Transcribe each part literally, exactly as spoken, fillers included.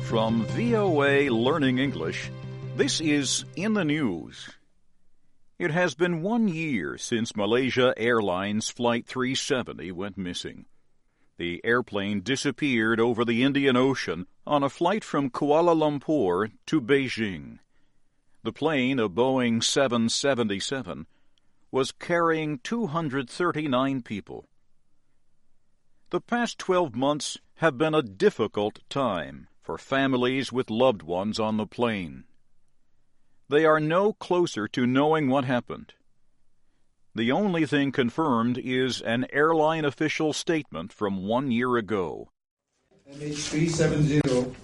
From V O A Learning English, this is In the News. It has been one year since Malaysia Airlines Flight three seventy went missing. The airplane disappeared over the Indian Ocean on a flight from Kuala Lumpur to Beijing. The plane, a Boeing seven seventy-seven, was carrying two hundred thirty-nine people. The past twelve months have been a difficult time for families with loved ones on the plane. They are no closer to knowing what happened. The only thing confirmed is an airline official statement from one year ago. M H three seventy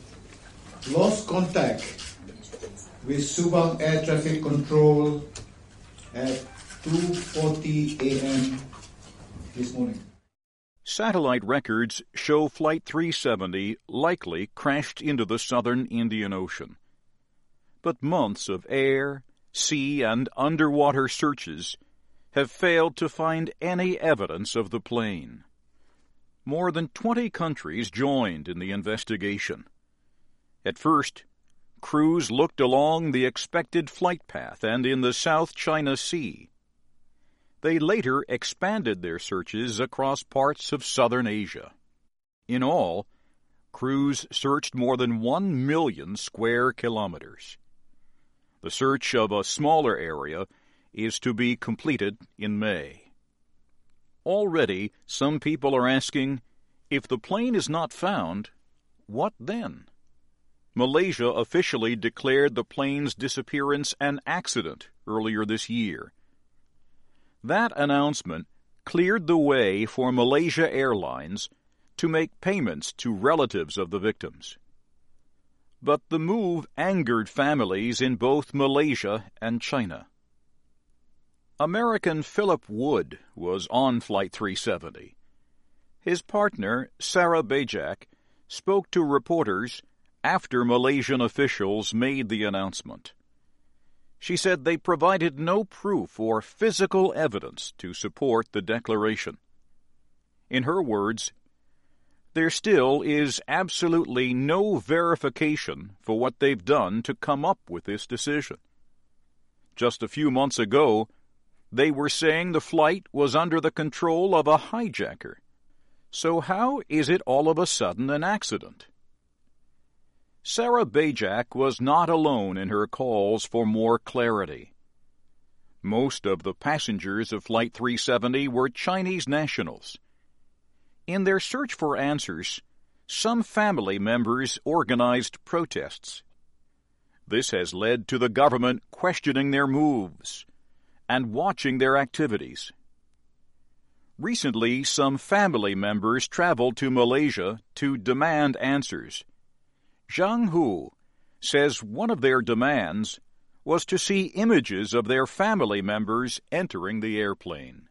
lost contact with Subang Air Traffic Control at two forty a m this morning. Satellite records show Flight three seventy likely crashed into the southern Indian Ocean. But months of air, sea, and underwater searches have failed to find any evidence of the plane. More than twenty countries joined in the investigation. At first, crews looked along the expected flight path and in the South China Sea. They later expanded their searches across parts of southern Asia. In all, crews searched more than one million square kilometers. The search of a smaller area is to be completed in May. Already, some people are asking, if the plane is not found, what then? Malaysia officially declared the plane's disappearance an accident earlier this year. That announcement cleared the way for Malaysia Airlines to make payments to relatives of the victims. But the move angered families in both Malaysia and China. American Philip Wood was on Flight three seventy. His partner, Sarah Bajak, spoke to reporters after Malaysian officials made the announcement. She said they provided no proof or physical evidence to support the declaration. In her words, there still is absolutely no verification for what they've done to come up with this decision. Just a few months ago, they were saying the flight was under the control of a hijacker. So how is it all of a sudden an accident? Sarah Bajak was not alone in her calls for more clarity. Most of the passengers of Flight three seventy were Chinese nationals. In their search for answers, some family members organized protests. This has led to the government questioning their moves and watching their activities. Recently, some family members traveled to Malaysia to demand answers. Zhang Hu says one of their demands was to see images of their family members entering the airplane.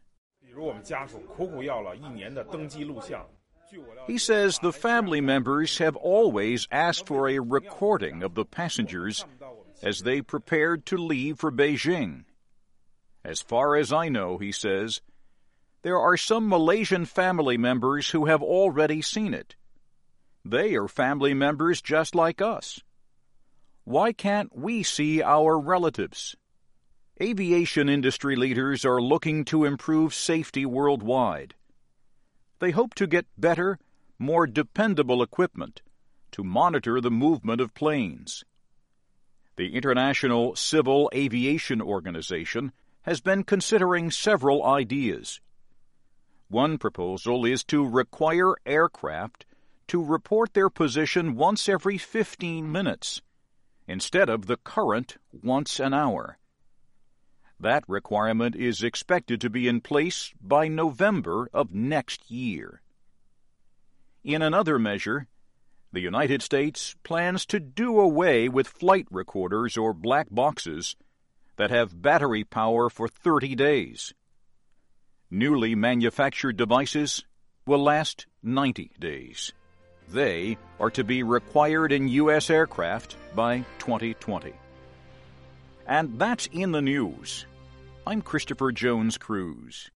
He says the family members have always asked for a recording of the passengers as they prepared to leave for Beijing. As far as I know, he says, there are some Malaysian family members who have already seen it. They are family members just like us. Why can't we see our relatives? Aviation industry leaders are looking to improve safety worldwide. They hope to get better, more dependable equipment to monitor the movement of planes. The International Civil Aviation Organization has been considering several ideas. One proposal is to require aircraft to report their position once every fifteen minutes, instead of the current once an hour. That requirement is expected to be in place by November of next year. In another measure, the United States plans to do away with flight recorders or black boxes that have battery power for thirty days. Newly manufactured devices will last ninety days. They are to be required in U S aircraft by twenty twenty. And that's In the News. I'm Christopher Jones Cruz.